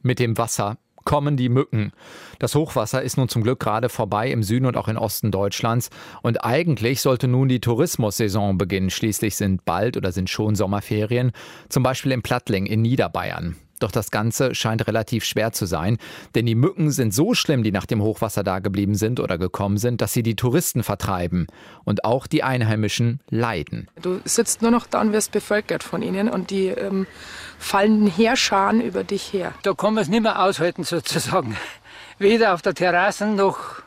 Mit dem Wasser kommen die Mücken. Das Hochwasser ist nun zum Glück gerade vorbei im Süden und auch im Osten Deutschlands. Und eigentlich sollte nun die Tourismussaison beginnen. Schließlich sind schon Sommerferien, zum Beispiel in Plattling in Niederbayern. Doch das Ganze scheint relativ schwer zu sein, denn die Mücken sind so schlimm, die nach dem Hochwasser da geblieben sind oder gekommen sind, dass sie die Touristen vertreiben. Und auch die Einheimischen leiden. Du sitzt nur noch da und wirst bevölkert von ihnen und die fallen Heerscharen über dich her. Da kann man es nicht mehr aushalten sozusagen. Weder auf der Terrasse noch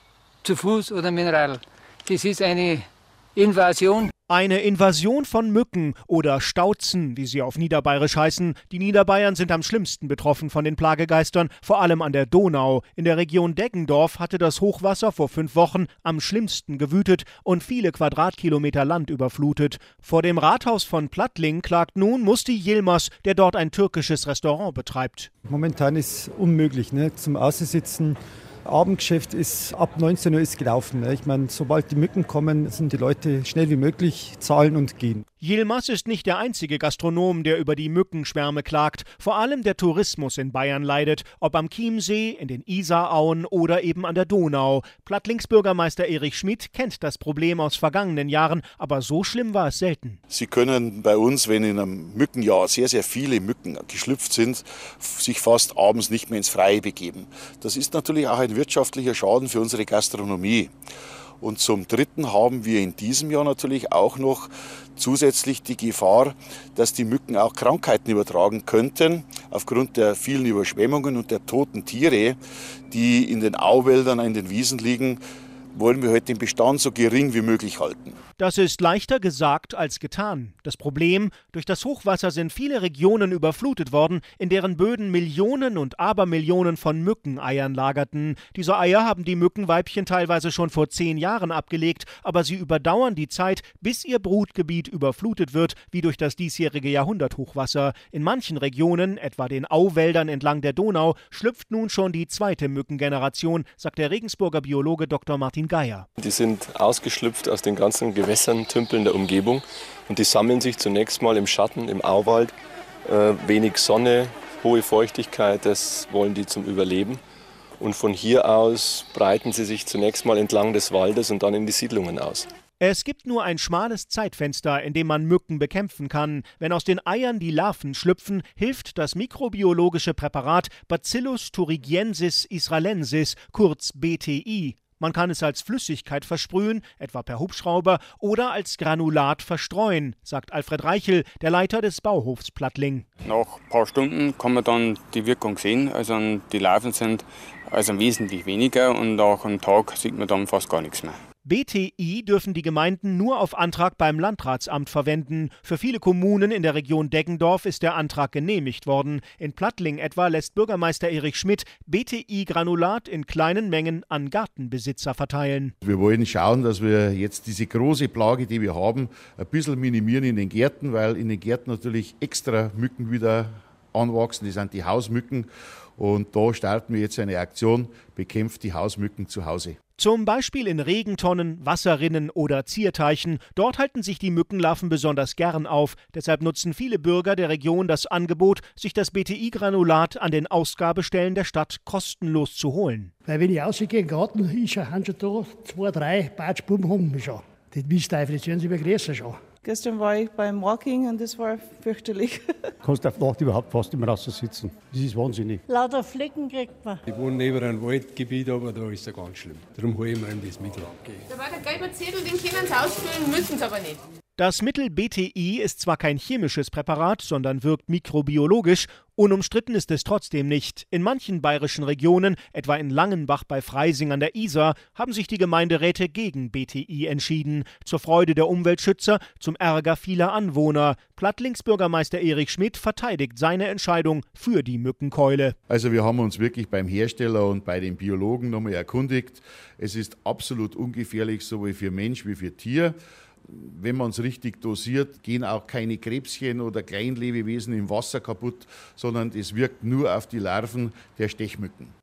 zu Fuß oder mit dem Radl. Das ist eine Invasion. Eine Invasion von Mücken oder Stautzen, wie sie auf Niederbayerisch heißen. Die Niederbayern sind am schlimmsten betroffen von den Plagegeistern, vor allem an der Donau. In der Region Deggendorf hatte das Hochwasser vor 5 Wochen am schlimmsten gewütet und viele Quadratkilometer Land überflutet. Vor dem Rathaus von Plattling klagt nun Musti Yilmaz, der dort ein türkisches Restaurant betreibt. Momentan ist es unmöglich, zum Aussitzen. Abendgeschäft ist ab 19 Uhr ist gelaufen. Ich meine, sobald die Mücken kommen, sind die Leute schnell wie möglich zahlen und gehen. Yilmaz ist nicht der einzige Gastronom, der über die Mückenschwärme klagt. Vor allem der Tourismus in Bayern leidet, ob am Chiemsee, in den Isarauen oder eben an der Donau. Plattlings Bürgermeister Erich Schmidt kennt das Problem aus vergangenen Jahren, aber so schlimm war es selten. Sie können bei uns, wenn in einem Mückenjahr sehr, sehr viele Mücken geschlüpft sind, sich fast abends nicht mehr ins Freie begeben. Das ist natürlich auch ein wirtschaftlicher Schaden für unsere Gastronomie. Und zum Dritten haben wir in diesem Jahr natürlich auch noch zusätzlich die Gefahr, dass die Mücken auch Krankheiten übertragen könnten, aufgrund der vielen Überschwemmungen und der toten Tiere, die in den Auwäldern, in den Wiesen liegen, wollen wir heute den Bestand so gering wie möglich halten. Das ist leichter gesagt als getan. Das Problem: Durch das Hochwasser sind viele Regionen überflutet worden, in deren Böden Millionen und Abermillionen von Mückeneiern lagerten. Diese Eier haben die Mückenweibchen teilweise schon vor 10 Jahren abgelegt, aber sie überdauern die Zeit, bis ihr Brutgebiet überflutet wird, wie durch das diesjährige Jahrhunderthochwasser. In manchen Regionen, etwa den Auwäldern entlang der Donau, schlüpft nun schon die zweite Mückengeneration, sagt der Regensburger Biologe Dr. Martin Geier. Die sind ausgeschlüpft aus den ganzen Gewässern, Tümpeln der Umgebung und die sammeln sich zunächst mal im Schatten, im Auwald. Wenig Sonne, hohe Feuchtigkeit, das wollen die zum Überleben. Und von hier aus breiten sie sich zunächst mal entlang des Waldes und dann in die Siedlungen aus. Es gibt nur ein schmales Zeitfenster, in dem man Mücken bekämpfen kann. Wenn aus den Eiern die Larven schlüpfen, hilft das mikrobiologische Präparat Bacillus thuringiensis israelensis, kurz BTI. Man kann es als Flüssigkeit versprühen, etwa per Hubschrauber, oder als Granulat verstreuen, sagt Alfred Reichel, der Leiter des Bauhofs Plattling. Nach ein paar Stunden kann man dann die Wirkung sehen. Also die Larven sind wesentlich weniger und nach einem Tag sieht man dann fast gar nichts mehr. BTI dürfen die Gemeinden nur auf Antrag beim Landratsamt verwenden. Für viele Kommunen in der Region Deggendorf ist der Antrag genehmigt worden. In Plattling etwa lässt Bürgermeister Erich Schmidt BTI-Granulat in kleinen Mengen an Gartenbesitzer verteilen. Wir wollen schauen, dass wir jetzt diese große Plage, die wir haben, ein bisschen minimieren in den Gärten, weil in den Gärten natürlich extra Mücken wieder anwachsen. Das sind die Hausmücken. Und da starten wir jetzt eine Aktion, bekämpft die Hausmücken zu Hause. Zum Beispiel in Regentonnen, Wasserrinnen oder Zierteichen. Dort halten sich die Mückenlarven besonders gern auf. Deshalb nutzen viele Bürger der Region das Angebot, sich das BTI-Granulat an den Ausgabestellen der Stadt kostenlos zu holen. Weil wenn ich rausgehe in den Garten, haben schon da 2, 3 Batschbuben haben schon. Die Missteifel, die werden sich größer schon. Gestern war ich beim Walking und das war fürchterlich. Du kannst auf Nacht überhaupt fast nicht mehr raus sitzen. Das ist wahnsinnig. Lauter Flecken kriegt man. Ich wohne neben einem Waldgebiet, aber da ist es ganz schlimm. Darum hole ich mir das Mittel ab. Da war der gelbe Zettel, den können sie ausfüllen, müssen sie aber nicht. Das Mittel BTI ist zwar kein chemisches Präparat, sondern wirkt mikrobiologisch. Unumstritten ist es trotzdem nicht. In manchen bayerischen Regionen, etwa in Langenbach bei Freising an der Isar, haben sich die Gemeinderäte gegen BTI entschieden. Zur Freude der Umweltschützer, zum Ärger vieler Anwohner. Plattlings Bürgermeister Erich Schmidt verteidigt seine Entscheidung für die Mückenkeule. Also wir haben uns wirklich beim Hersteller und bei den Biologen nochmal erkundigt. Es ist absolut ungefährlich, sowohl für Mensch wie für Tier. Wenn man es richtig dosiert, gehen auch keine Krebschen oder Kleinlebewesen im Wasser kaputt, sondern es wirkt nur auf die Larven der Stechmücken.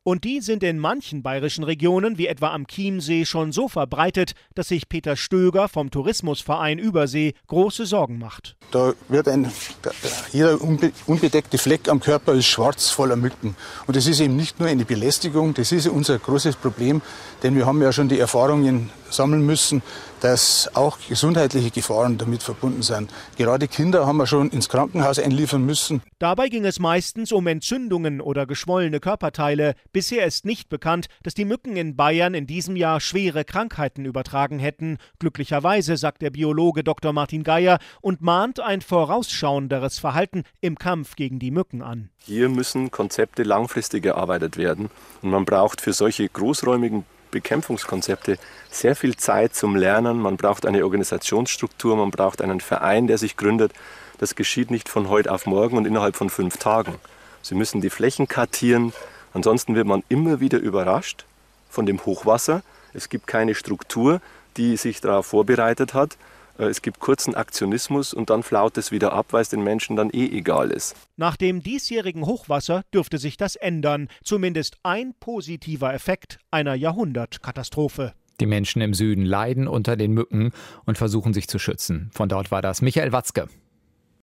Und die sind in manchen bayerischen Regionen, wie etwa am Chiemsee, schon so verbreitet, dass sich Peter Stöger vom Tourismusverein Übersee große Sorgen macht. Da wird jeder unbedeckte Fleck am Körper ist schwarz voller Mücken. Und das ist eben nicht nur eine Belästigung, das ist unser großes Problem, denn wir haben ja schon die Erfahrungen sammeln müssen, dass auch gesundheitliche Gefahren damit verbunden sind. Gerade Kinder haben wir schon ins Krankenhaus einliefern müssen. Dabei ging es meistens um Entzündungen oder geschwollene Körperteile. Bisher ist nicht bekannt, dass die Mücken in Bayern in diesem Jahr schwere Krankheiten übertragen hätten. Glücklicherweise, sagt der Biologe Dr. Martin Geier und mahnt ein vorausschauenderes Verhalten im Kampf gegen die Mücken an. Hier müssen Konzepte langfristig erarbeitet werden. Und man braucht für solche großräumigen Bekämpfungskonzepte sehr viel Zeit zum Lernen. Man braucht eine Organisationsstruktur, man braucht einen Verein, der sich gründet. Das geschieht nicht von heute auf morgen und innerhalb von 5 Tagen. Sie müssen die Flächen kartieren, ansonsten wird man immer wieder überrascht von dem Hochwasser. Es gibt keine Struktur, die sich darauf vorbereitet hat. Es gibt kurzen Aktionismus und dann flaut es wieder ab, weil es den Menschen dann egal ist. Nach dem diesjährigen Hochwasser dürfte sich das ändern. Zumindest ein positiver Effekt einer Jahrhundertkatastrophe. Die Menschen im Süden leiden unter den Mücken und versuchen sich zu schützen. Von dort war das Michael Watzke.